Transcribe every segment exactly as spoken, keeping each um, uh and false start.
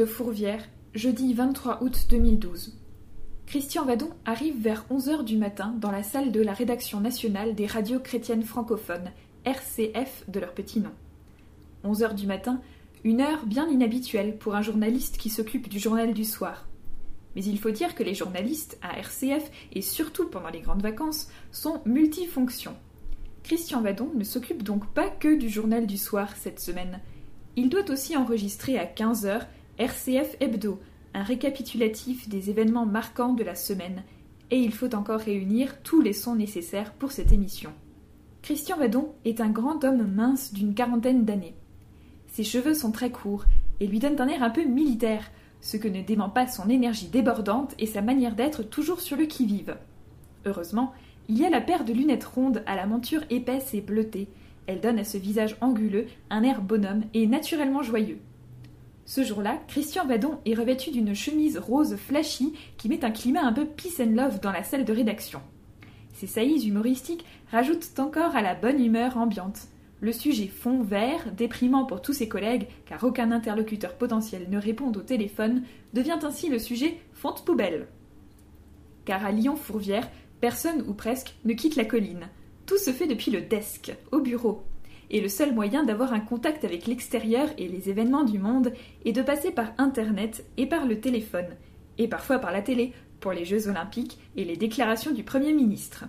Fourvière, jeudi vingt-trois août deux mille douze. Christian Vadon arrive vers onze heures du matin dans la salle de la rédaction nationale des radios chrétiennes francophones, R C F de leur petit nom. onze heures du matin, une heure bien inhabituelle pour un journaliste qui s'occupe du journal du soir. Mais il faut dire que les journalistes à R C F, et surtout pendant les grandes vacances, sont multifonctions. Christian Vadon ne s'occupe donc pas que du journal du soir cette semaine. Il doit aussi enregistrer à quinze heures R C F Hebdo, un récapitulatif des événements marquants de la semaine, et il faut encore réunir tous les sons nécessaires pour cette émission. Christian Vadon est un grand homme mince d'une quarantaine d'années. Ses cheveux sont très courts et lui donnent un air un peu militaire, ce que ne dément pas son énergie débordante et sa manière d'être toujours sur le qui-vive. Heureusement, il y a la paire de lunettes rondes à la monture épaisse et bleutée. Elle donne à ce visage anguleux un air bonhomme et naturellement joyeux. Ce jour-là, Christian Vadon est revêtu d'une chemise rose flashy qui met un climat un peu peace and love dans la salle de rédaction. Ses saillies humoristiques rajoutent encore à la bonne humeur ambiante. Le sujet fond vert, déprimant pour tous ses collègues, car aucun interlocuteur potentiel ne répond au téléphone, devient ainsi le sujet fonte poubelle. Car à Lyon-Fourvière, personne ou presque ne quitte la colline. Tout se fait depuis le desk, au bureau. Et le seul moyen d'avoir un contact avec l'extérieur et les événements du monde est de passer par Internet et par le téléphone, et parfois par la télé, pour les Jeux Olympiques et les déclarations du Premier ministre.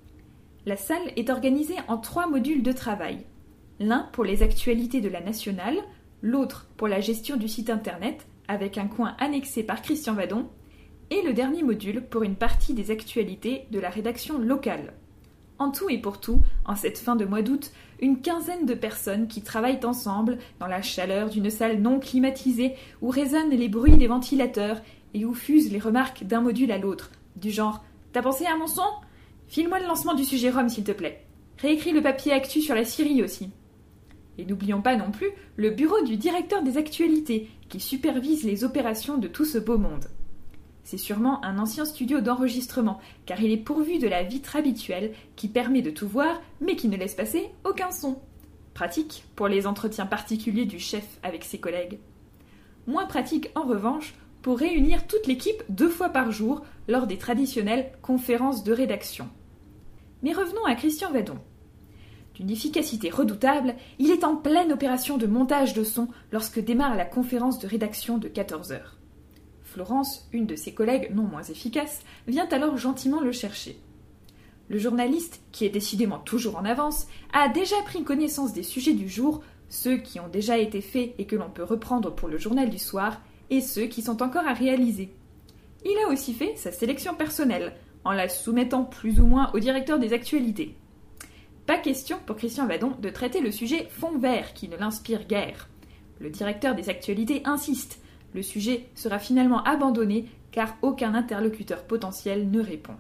La salle est organisée en trois modules de travail. L'un pour les actualités de la nationale, l'autre pour la gestion du site Internet, avec un coin annexé par Christian Vadon, et le dernier module pour une partie des actualités de la rédaction locale. En tout et pour tout, en cette fin de mois d'août, une quinzaine de personnes qui travaillent ensemble dans la chaleur d'une salle non climatisée où résonnent les bruits des ventilateurs et où fusent les remarques d'un module à l'autre, du genre « T'as pensé à mon son ? File-moi le lancement du sujet Rome, s'il te plaît. Réécris le papier actu sur la Syrie aussi. » Et n'oublions pas non plus le bureau du directeur des actualités qui supervise les opérations de tout ce beau monde. C'est sûrement un ancien studio d'enregistrement, car il est pourvu de la vitre habituelle qui permet de tout voir, mais qui ne laisse passer aucun son. Pratique pour les entretiens particuliers du chef avec ses collègues. Moins pratique, en revanche, pour réunir toute l'équipe deux fois par jour lors des traditionnelles conférences de rédaction. Mais revenons à Christian Vadon. D'une efficacité redoutable, il est en pleine opération de montage de son lorsque démarre la conférence de rédaction de quatorze heures. Florence, une de ses collègues non moins efficaces, vient alors gentiment le chercher. Le journaliste, qui est décidément toujours en avance, a déjà pris connaissance des sujets du jour, ceux qui ont déjà été faits et que l'on peut reprendre pour le journal du soir, et ceux qui sont encore à réaliser. Il a aussi fait sa sélection personnelle, en la soumettant plus ou moins au directeur des actualités. Pas question pour Christian Vadon de traiter le sujet fond vert qui ne l'inspire guère. Le directeur des actualités insiste. Le sujet sera finalement abandonné car aucun interlocuteur potentiel ne répond.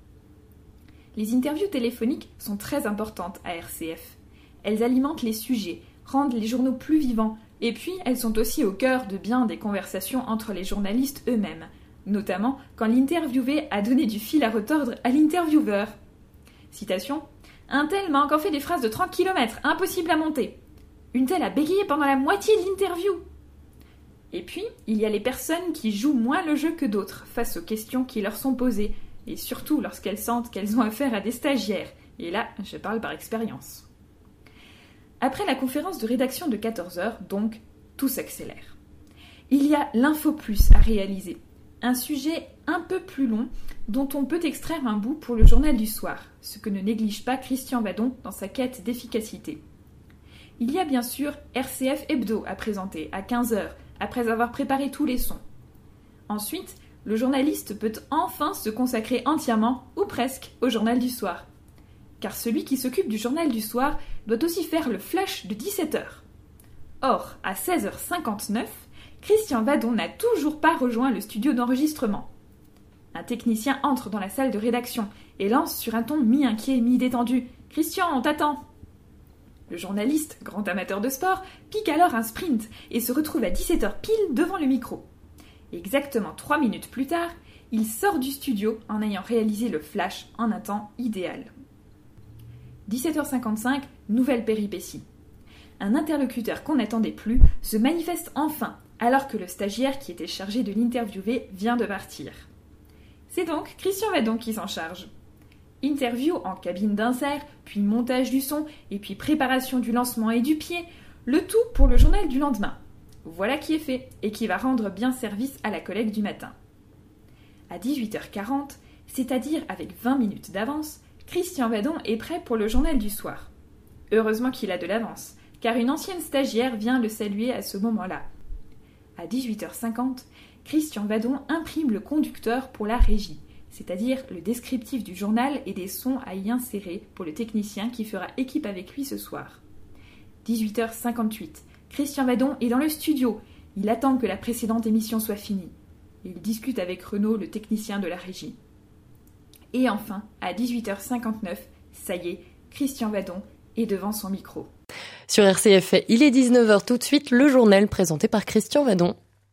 Les interviews téléphoniques sont très importantes à R C F. Elles alimentent les sujets, rendent les journaux plus vivants, et puis elles sont aussi au cœur de bien des conversations entre les journalistes eux-mêmes, notamment quand l'interviewé a donné du fil à retordre à l'intervieweur. Citation « Un tel m'a encore fait des phrases de trente kilomètres, impossible à monter. Une telle a bégayé pendant la moitié de l'interview. » Et puis, il y a les personnes qui jouent moins le jeu que d'autres face aux questions qui leur sont posées, et surtout lorsqu'elles sentent qu'elles ont affaire à des stagiaires. Et là, je parle par expérience. Après la conférence de rédaction de quatorze heures, donc, tout s'accélère. Il y a l'Info Plus à réaliser, un sujet un peu plus long dont on peut extraire un bout pour le journal du soir, ce que ne néglige pas Christian Vadon dans sa quête d'efficacité. Il y a bien sûr R C F Hebdo à présenter à quinze heures, après avoir préparé tous les sons. Ensuite, le journaliste peut enfin se consacrer entièrement, ou presque, au journal du soir. Car celui qui s'occupe du journal du soir doit aussi faire le flash de dix-sept heures. Or, à seize heures cinquante-neuf, Christian Vadon n'a toujours pas rejoint le studio d'enregistrement. Un technicien entre dans la salle de rédaction et lance sur un ton mi-inquiet, mi-détendu « Christian, on t'attend !» Le journaliste, grand amateur de sport, pique alors un sprint et se retrouve à dix-sept heures pile devant le micro. Exactement trois minutes plus tard, il sort du studio en ayant réalisé le flash en un temps idéal. dix-sept heures cinquante-cinq, nouvelle péripétie. Un interlocuteur qu'on n'attendait plus se manifeste enfin, alors que le stagiaire qui était chargé de l'interviewer vient de partir. C'est donc Christian Vadon qui s'en charge. Interview en cabine d'insert, puis montage du son, et puis préparation du lancement et du pied, le tout pour le journal du lendemain. Voilà qui est fait, et qui va rendre bien service à la collègue du matin. À dix-huit heures quarante, c'est-à-dire avec vingt minutes d'avance, Christian Vadon est prêt pour le journal du soir. Heureusement qu'il a de l'avance, car une ancienne stagiaire vient le saluer à ce moment-là. À dix-huit heures cinquante, Christian Vadon imprime le conducteur pour la régie, c'est-à-dire le descriptif du journal et des sons à y insérer pour le technicien qui fera équipe avec lui ce soir. dix-huit heures cinquante-huit, Christian Vadon est dans le studio. Il attend que la précédente émission soit finie. Il discute avec Renaud, le technicien de la régie. Et enfin, à dix-huit heures cinquante-neuf, ça y est, Christian Vadon est devant son micro. Sur R C F, il est dix-neuf heures tout de suite, le journal présenté par Christian Vadon.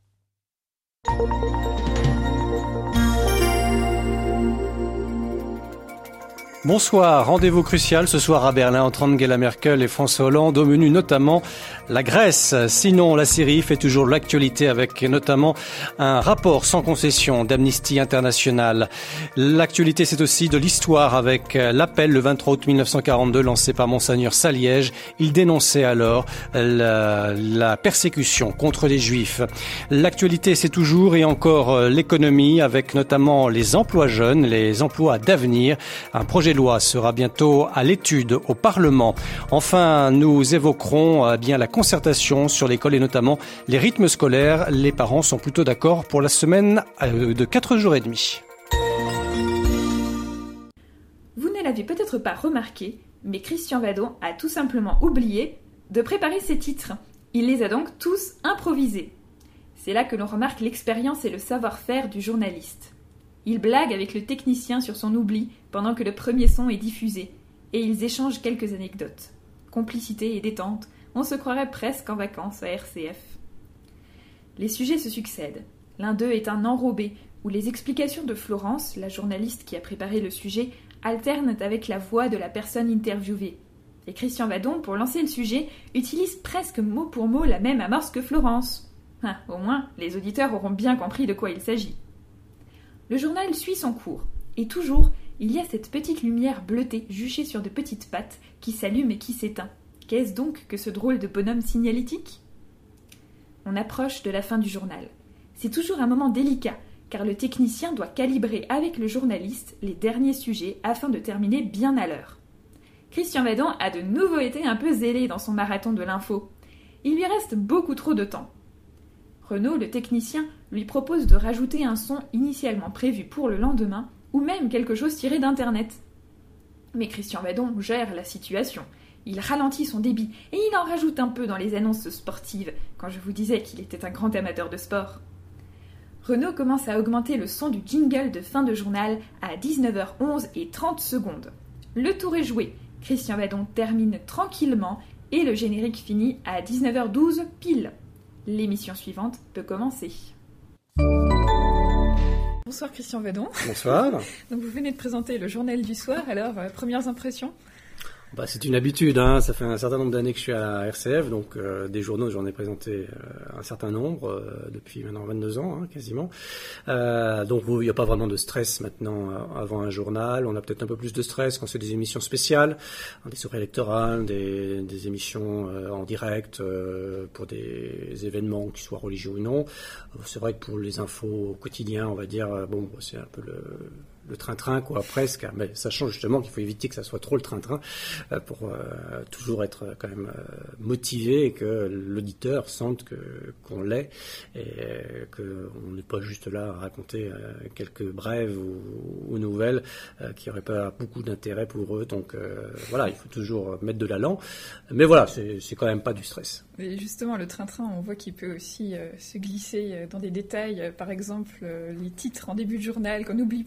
Bonsoir, rendez-vous crucial ce soir à Berlin entre Angela Merkel et François Hollande, au menu notamment la Grèce. Sinon, la Syrie fait toujours l'actualité avec notamment un rapport sans concession d'Amnesty International. L'actualité, c'est aussi de l'histoire avec l'appel le vingt-trois août mille neuf cent quarante-deux lancé par Monseigneur Saliège. Il dénonçait alors la, la persécution contre les Juifs. L'actualité, c'est toujours et encore l'économie avec notamment les emplois jeunes, les emplois d'avenir. Un projet de loi sera bientôt à l'étude au Parlement. Enfin, nous évoquerons eh bien la concertation sur l'école et notamment les rythmes scolaires. Les parents sont plutôt d'accord pour la semaine de quatre jours et demi. Vous ne l'avez peut-être pas remarqué, mais Christian Vadon a tout simplement oublié de préparer ses titres. Il les a donc tous improvisés. C'est là que l'on remarque l'expérience et le savoir-faire du journaliste. Il blague avec le technicien sur son oubli pendant que le premier son est diffusé, et ils échangent quelques anecdotes. Complicité et détente, on se croirait presque en vacances à R C F. Les sujets se succèdent. L'un d'eux est un enrobé, où les explications de Florence, la journaliste qui a préparé le sujet, alternent avec la voix de la personne interviewée. Et Christian Vadon, pour lancer le sujet, utilise presque mot pour mot la même amorce que Florence. Ah, au moins, les auditeurs auront bien compris de quoi il s'agit. Le journal suit son cours, et toujours, il y a cette petite lumière bleutée juchée sur de petites pattes qui s'allume et qui s'éteint. Qu'est-ce donc que ce drôle de bonhomme signalétique ? On approche de la fin du journal. C'est toujours un moment délicat, car le technicien doit calibrer avec le journaliste les derniers sujets afin de terminer bien à l'heure. Christian Vadon a de nouveau été un peu zélé dans son marathon de l'info. Il lui reste beaucoup trop de temps. Renaud, le technicien, lui propose de rajouter un son initialement prévu pour le lendemain, ou même quelque chose tiré d'Internet. Mais Christian Vadon gère la situation. Il ralentit son débit, et il en rajoute un peu dans les annonces sportives, quand je vous disais qu'il était un grand amateur de sport. Renaud commence à augmenter le son du jingle de fin de journal à dix-neuf heures onze et trente secondes. Le tour est joué. Christian Vadon termine tranquillement, et le générique finit à dix-neuf heures douze pile. L'émission suivante peut commencer. Bonsoir Christian Vadon. Bonsoir. Donc vous venez de présenter le journal du soir, alors euh, premières impressions ? Bah, c'est une habitude, hein. Ça fait un certain nombre d'années que je suis à R C F, donc euh, des journaux, j'en ai présenté euh, un certain nombre, euh, depuis maintenant vingt-deux ans, hein, quasiment. Euh, donc il n'y a pas vraiment de stress maintenant euh, avant un journal. On a peut-être un peu plus de stress quand c'est des émissions spéciales, hein, des soirées électorales, des, des émissions euh, en direct euh, pour des événements, qu'ils soient religieux ou non. Euh, c'est vrai que pour les infos au quotidien, on va dire, euh, bon, c'est un peu le... le train-train, quoi, presque, mais sachant justement qu'il faut éviter que ça soit trop le train-train euh, pour euh, toujours être quand même euh, motivé et que l'auditeur sente que, qu'on l'est et euh, qu'on n'est pas juste là à raconter euh, quelques brèves ou, ou nouvelles euh, qui n'auraient pas beaucoup d'intérêt pour eux. Donc euh, voilà, il faut toujours mettre de l'allant, mais voilà, c'est, c'est quand même pas du stress. Et justement, le train-train, on voit qu'il peut aussi euh, se glisser dans des détails, euh, par exemple euh, les titres en début de journal qu'on oublie parfois.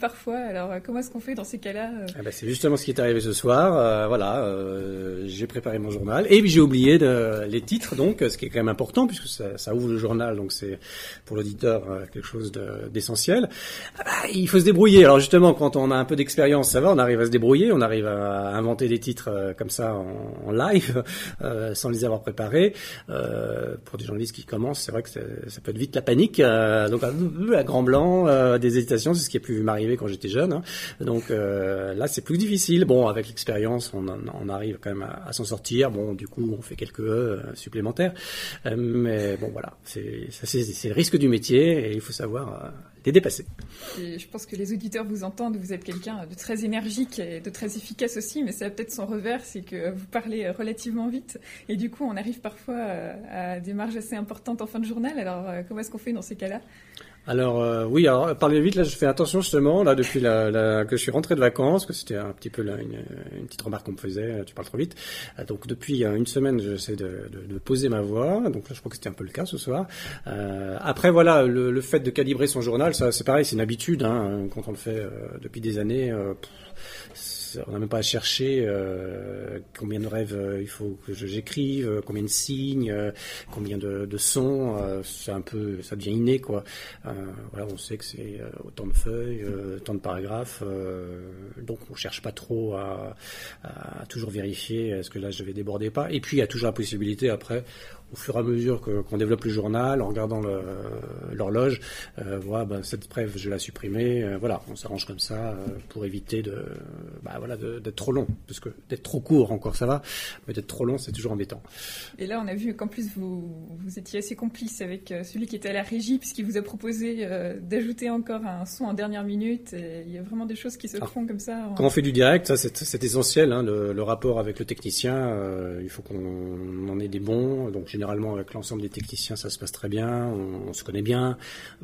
Alors, comment est-ce qu'on fait dans ces cas-là? Ah ben, c'est justement ce qui est arrivé ce soir. Euh, voilà, euh, j'ai préparé mon journal et puis j'ai oublié de, les titres, donc ce qui est quand même important puisque ça, ça ouvre le journal, donc c'est pour l'auditeur euh, quelque chose de, d'essentiel. Ah ben, il faut se débrouiller. Alors justement, quand on a un peu d'expérience, ça va, on arrive à se débrouiller, on arrive à inventer des titres euh, comme ça en, en live, euh, sans les avoir préparés. Euh, pour des journalistes qui commencent, c'est vrai que ça peut être vite la panique. Euh, donc un grand blanc, euh, des hésitations, c'est ce qui a pu m'arriver quand j'étais jeune. Hein. Donc euh, là, c'est plus difficile. Bon, avec l'expérience, on, on arrive quand même à, à s'en sortir. Bon, du coup, on fait quelques E supplémentaires. Euh, mais bon, voilà, c'est, ça, c'est, c'est le risque du métier et il faut savoir euh, les dépasser. Et je pense que les auditeurs vous entendent. Vous êtes quelqu'un de très énergique et de très efficace aussi, mais ça a peut-être son revers, c'est que vous parlez relativement vite. Et du coup, on arrive parfois à des marges assez importantes en fin de journal. Alors, comment est-ce qu'on fait dans ces cas-là ? Alors euh, oui, alors parler vite, là je fais attention justement, là depuis la, la, que je suis rentré de vacances, que c'était un petit peu là, une, une petite remarque qu'on me faisait, tu parles trop vite. Donc depuis une semaine, j'essaie de, de, de poser ma voix, donc là je crois que c'était un peu le cas ce soir. Euh, après voilà, le, le fait de calibrer son journal, ça c'est pareil, c'est une habitude, hein, quand on le fait euh, depuis des années. Euh, pff, on n'a même pas à chercher euh, combien de rêves euh, il faut que j'écrive, euh, combien de signes, euh, combien de, de sons. Euh, c'est un peu, ça devient inné quoi. Euh, voilà, on sait que c'est euh, autant de feuilles, euh, tant de paragraphes. Euh, donc on cherche pas trop à, à toujours vérifier est-ce que là je vais déborder pas. Et puis il y a toujours la possibilité après, au fur et à mesure que, qu'on développe le journal, en regardant le, l'horloge, euh, voilà, ben, cette brève je vais la supprimer. Euh, voilà, on s'arrange comme ça euh, pour éviter de, bah, voilà, de, d'être trop long, parce que d'être trop court encore ça va, mais d'être trop long c'est toujours embêtant. Et là on a vu qu'en plus vous, vous étiez assez complice avec celui qui était à la régie, puisqu'il vous a proposé euh, d'ajouter encore un son en dernière minute. Et il y a vraiment des choses qui se ah, font comme ça. En... Quand on fait du direct, ça c'est, c'est essentiel, hein, le, le rapport avec le technicien, euh, il faut qu'on en ait des bons, donc généralement avec l'ensemble des techniciens ça se passe très bien, on, on se connaît bien,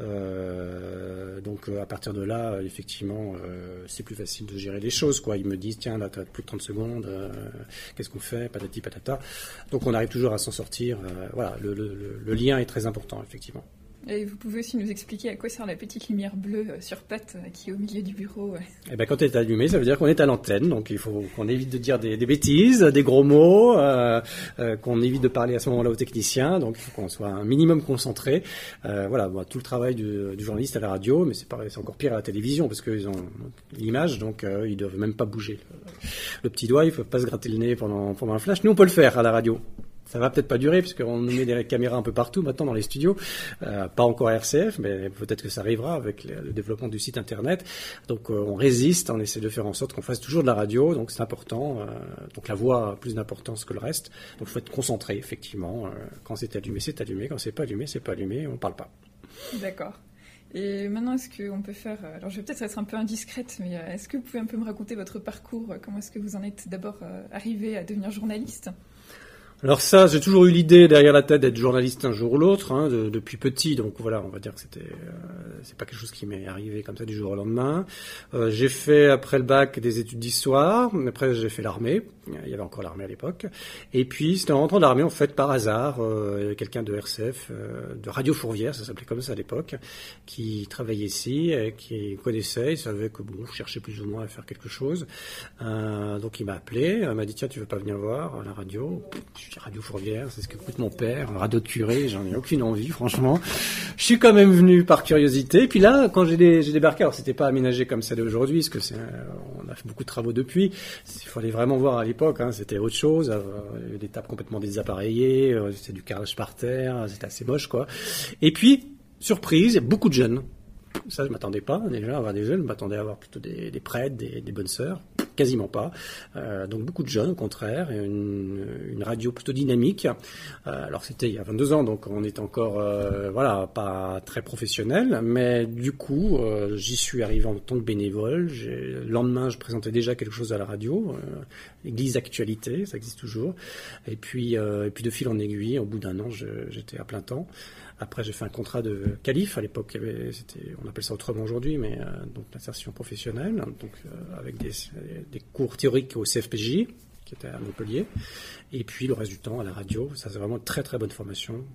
euh, donc à partir de là effectivement euh, c'est plus facile de gérer les choses quoi. Ils me disent tiens là t'as plus de trente secondes, euh, qu'est-ce qu'on fait, patati patata, donc on arrive toujours à s'en sortir. Euh, voilà, le, le, le lien est très important effectivement. Et vous pouvez aussi nous expliquer à quoi sert la petite lumière bleue sur pattes qui est au milieu du bureau. Eh ben, quand elle est allumée, ça veut dire qu'on est à l'antenne, donc il faut qu'on évite de dire des, des bêtises, des gros mots, euh, euh, qu'on évite de parler à ce moment-là aux techniciens, donc il faut qu'on soit un minimum concentré. Euh, voilà, bon, tout le travail du, du journaliste à la radio, mais c'est pareil, c'est encore pire à la télévision parce qu'ils ont l'image, donc euh, ils doivent même pas bouger le, le petit doigt, ils peuvent pas se gratter le nez pendant pendant un flash. Nous, on peut le faire à la radio. Ça va peut-être pas durer puisqu'on nous met des caméras un peu partout maintenant dans les studios, euh, pas encore à R C F, mais peut-être que ça arrivera avec le développement du site internet. Donc euh, on résiste, on essaie de faire en sorte qu'on fasse toujours de la radio, donc c'est important. Euh, donc la voix a plus d'importance que le reste. Donc il faut être concentré effectivement. Euh, quand c'est allumé, c'est allumé. Quand c'est pas allumé, c'est pas allumé. On parle pas. D'accord. Et maintenant, est-ce qu'on peut faire... Alors, je vais peut-être être un peu indiscrète, mais est-ce que vous pouvez un peu me raconter votre parcours ? Comment est-ce que vous en êtes d'abord arrivé à devenir journaliste ? Alors ça, j'ai toujours eu l'idée derrière la tête d'être journaliste un jour ou l'autre, hein, de, depuis petit. Donc voilà, on va dire que c'était, euh, c'est pas quelque chose qui m'est arrivé comme ça du jour au lendemain. Euh, j'ai fait après le bac des études d'histoire. Après j'ai fait l'armée. Il y avait encore l'armée à l'époque. Et puis c'était en rentrant de l'armée en fait par hasard, euh, il y avait quelqu'un de R C F, euh, de Radio Fourvière, ça s'appelait comme ça à l'époque, qui travaillait ici, et qui connaissait, il savait que bon, je cherchais plus ou moins à faire quelque chose. Euh, donc il m'a appelé, il m'a dit tiens tu veux pas venir voir à la radio ? Radio Fourvière, c'est ce que coûte mon père, radio de curé, j'en ai aucune envie, franchement. Je suis quand même venu par curiosité. Puis là, quand j'ai, dé, j'ai débarqué, alors c'était pas aménagé comme ça d'aujourd'hui, parce que c'est, on a fait beaucoup de travaux depuis. Il fallait vraiment voir à l'époque, hein, c'était autre chose. Euh, des tables complètement désappareillées, euh, c'était du carrelage par terre, c'était assez moche, quoi. Et puis, surprise, il y a beaucoup de jeunes. Ça, je m'attendais pas déjà à avoir des jeunes, je m'attendais à avoir plutôt des, des prêtres, des, des bonnes sœurs. Quasiment pas. Euh, donc beaucoup de jeunes, au contraire, et une, une radio plutôt dynamique. Euh, alors c'était il y a vingt-deux ans, donc on est encore, euh, voilà, pas très professionnel, mais du coup, euh, j'y suis arrivé en tant que bénévole. J'ai, le lendemain, je présentais déjà quelque chose à la radio, euh, l'Église Actualité, ça existe toujours. Et puis, euh, et puis de fil en aiguille, au bout d'un an, je, j'étais à plein temps. Après, j'ai fait un contrat de calife. À l'époque, il y avait, c'était, on appelle ça autrement aujourd'hui, mais euh, donc l'insertion professionnelle, donc euh, avec des, des cours théoriques au C F P J, qui était à Montpellier, et puis le reste du temps à la radio. Ça, c'est vraiment une très très bonne formation.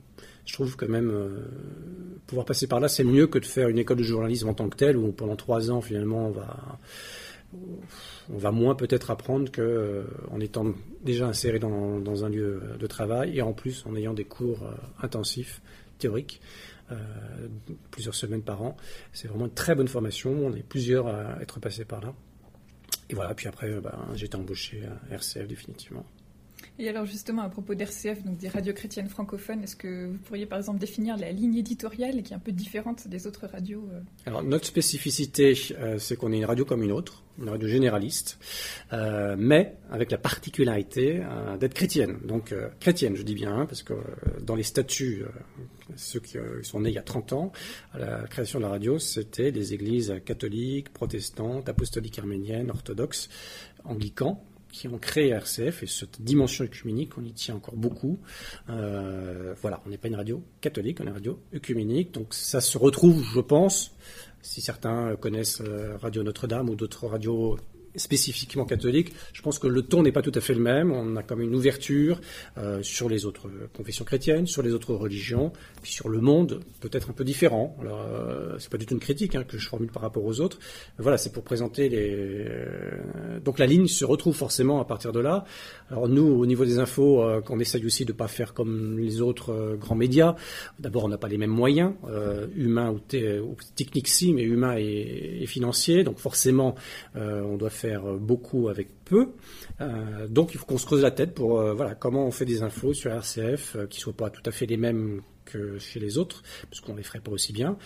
je trouve quand même euh, pouvoir passer par là, c'est mieux que de faire une école de journalisme en tant que telle, où pendant trois ans, finalement, on va, on va moins peut-être apprendre qu'en euh, étant déjà inséré dans, dans un lieu de travail, et en plus en ayant des cours euh, intensifs, théoriques, euh, plusieurs semaines par an. C'est vraiment une très bonne formation, on est plusieurs à être passés par là. Et voilà, puis après, ben, j'ai été embauché à R C F définitivement. Et alors justement, à propos d'R C F, donc des radios chrétiennes francophones, est-ce que vous pourriez par exemple définir la ligne éditoriale qui est un peu différente des autres radios euh... Alors notre spécificité, euh, c'est qu'on est une radio comme une autre, une radio généraliste, euh, mais avec la particularité euh, d'être chrétienne. Donc euh, chrétienne, je dis bien, hein, parce que euh, dans les statuts, euh, ceux qui euh, sont nés il y a trente ans, à la création de la radio, c'était des églises catholiques, protestantes, apostoliques arméniennes, orthodoxes, anglicans, qui ont créé R C F, et cette dimension œcuménique, on y tient encore beaucoup. Euh, voilà, on n'est pas une radio catholique, on est une radio œcuménique, donc ça se retrouve, je pense, si certains connaissent Radio Notre-Dame ou d'autres radios spécifiquement catholiques, je pense que le ton n'est pas tout à fait le même. On a comme une ouverture euh, sur les autres confessions chrétiennes, sur les autres religions, puis sur le monde, peut-être un peu différent. Alors, euh, c'est pas du tout une critique hein, que je formule par rapport aux autres. Voilà, c'est pour présenter les. Euh, donc la ligne se retrouve forcément à partir de là. Alors nous, au niveau des infos, euh, qu'on essaye aussi de pas faire comme les autres euh, grands médias. D'abord, on n'a pas les mêmes moyens, euh, humains ou, t- ou techniques si, mais humains et, et financiers. Donc forcément, euh, on doit faire beaucoup avec peu. Euh, donc il faut qu'on se creuse la tête pour euh, voilà comment on fait des infos sur R C F euh, qui soient pas tout à fait les mêmes que chez les autres, parce qu'on les ferait pas aussi bien.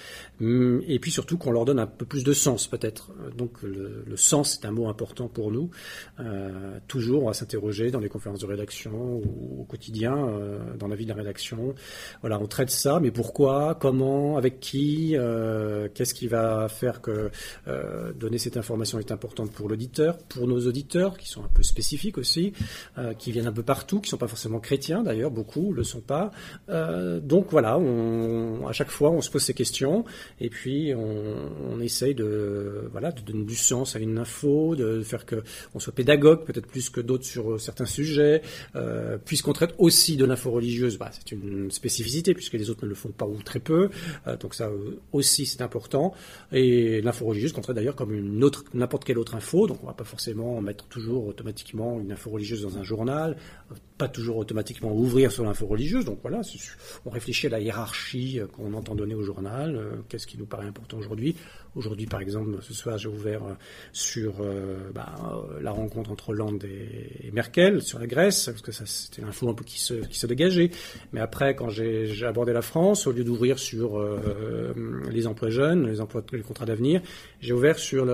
Et puis surtout qu'on leur donne un peu plus de sens peut-être. Donc le, le sens est un mot important pour nous. Euh, toujours on va s'interroger dans les conférences de rédaction ou au quotidien, euh, dans la vie de la rédaction. Voilà, on traite ça, mais pourquoi, comment, avec qui, euh, qu'est-ce qui va faire que euh, donner cette information est importante pour l'auditeur, pour nos auditeurs qui sont un peu spécifiques aussi, euh, qui viennent un peu partout, qui sont pas forcément chrétiens d'ailleurs, beaucoup le sont pas. Euh, donc voilà, on, à chaque fois, on se pose ces questions et puis on, on essaye de, voilà, de donner du sens à une info, de faire que on soit pédagogue, peut-être plus que d'autres sur certains sujets, euh, puisqu'on traite aussi de l'info religieuse. Bah, c'est une spécificité puisque les autres ne le font pas ou très peu, euh, donc ça aussi c'est important. Et l'info religieuse qu'on traite d'ailleurs comme une autre, n'importe quelle autre info, donc on va pas forcément mettre toujours automatiquement une info religieuse dans un journal, pas toujours automatiquement ouvrir sur l'info religieuse. Donc voilà, on réfléchit à la hiérarchie qu'on entend donner au journal, euh, qu'est-ce qui nous paraît important aujourd'hui. Aujourd'hui, par exemple, ce soir, j'ai ouvert euh, sur euh, bah, euh, la rencontre entre Hollande et, et Merkel, sur la Grèce, parce que ça, c'était l'info un peu qui se, qui se dégageait. Mais après, quand j'ai, j'ai abordé la France, au lieu d'ouvrir sur euh, les emplois jeunes, les emplois, les contrats d'avenir, j'ai ouvert sur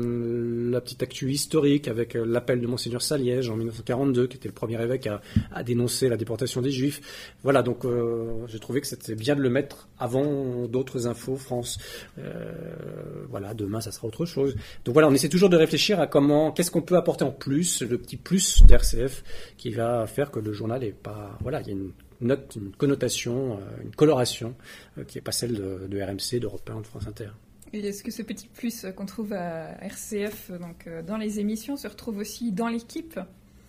le, la petite actu historique avec l'appel de Monseigneur Saliège en dix-neuf cent quarante-deux, qui était le premier évêque à, à dénoncer la déportation des Juifs. Voilà, donc euh, j'ai trouvé que c'était bien de le mettre avant d'autres infos France. Euh, voilà, demain ça sera autre chose. Donc voilà, on essaie toujours de réfléchir à comment, qu'est-ce qu'on peut apporter en plus, le petit plus d'R C F qui va faire que le journal est pas, voilà, il y a une note, une connotation, une coloration qui n'est pas celle de, de R M C, d'Europe un, de France Inter. Et est-ce que ce petit plus qu'on trouve à R C F, donc dans les émissions, se retrouve aussi dans l'équipe ?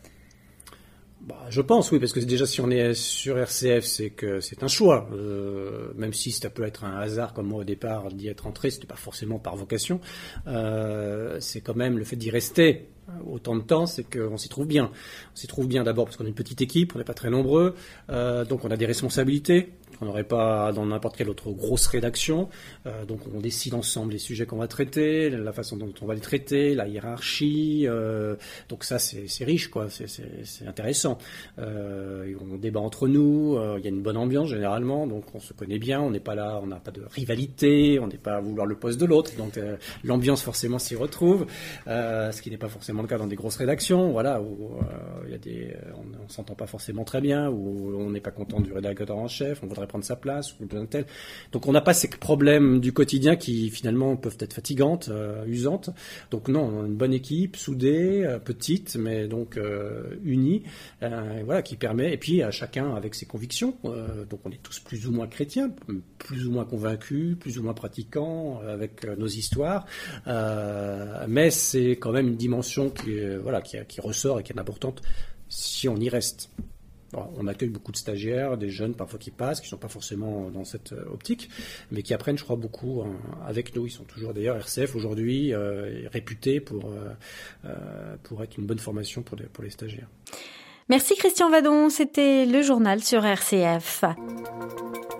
Bah, je pense, oui, parce que déjà si on est sur R C F, c'est que c'est un choix, euh, même si ça peut être un hasard, comme moi au départ d'y être entré, c'était pas forcément par vocation. Euh, c'est quand même le fait d'y rester autant de temps, c'est qu'on s'y trouve bien. On s'y trouve bien d'abord parce qu'on est une petite équipe, on n'est pas très nombreux, euh, donc on a des responsabilités qu'on n'aurait pas dans n'importe quelle autre grosse rédaction. Euh, donc on décide ensemble les sujets qu'on va traiter, la façon dont on va les traiter, la hiérarchie. Euh, donc ça, c'est, c'est riche, quoi. C'est, c'est, c'est intéressant. Euh, on débat entre nous. Il euh, y a une bonne ambiance généralement, donc on se connaît bien. On n'est pas là, on n'a pas de rivalité, on n'est pas à vouloir le poste de l'autre. Donc euh, l'ambiance forcément s'y retrouve, euh, ce qui n'est pas forcément le cas dans des grosses rédactions. Voilà, où il euh, y a des, on, on s'entend pas forcément très bien, où on n'est pas content du rédacteur en chef, on voudrait prendre sa place ou d'un tel. Donc on n'a pas ces problèmes du quotidien qui finalement peuvent être fatigantes, euh, usantes. Donc non, on a une bonne équipe, soudée, euh, petite, mais donc euh, unie, euh, voilà, qui permet, et puis à chacun avec ses convictions. Euh, donc on est tous plus ou moins chrétiens, plus ou moins convaincus, plus ou moins pratiquants, euh, avec euh, nos histoires. Euh, mais c'est quand même une dimension qui, euh, voilà, qui, qui ressort et qui est importante si on y reste. Alors, on accueille beaucoup de stagiaires, des jeunes parfois qui passent, qui ne sont pas forcément dans cette optique, mais qui apprennent, je crois, beaucoup hein, avec nous. Ils sont toujours d'ailleurs R C F aujourd'hui euh, réputés pour, euh, pour être une bonne formation pour les, pour les stagiaires. Merci Christian Vadon, c'était le journal sur R C F.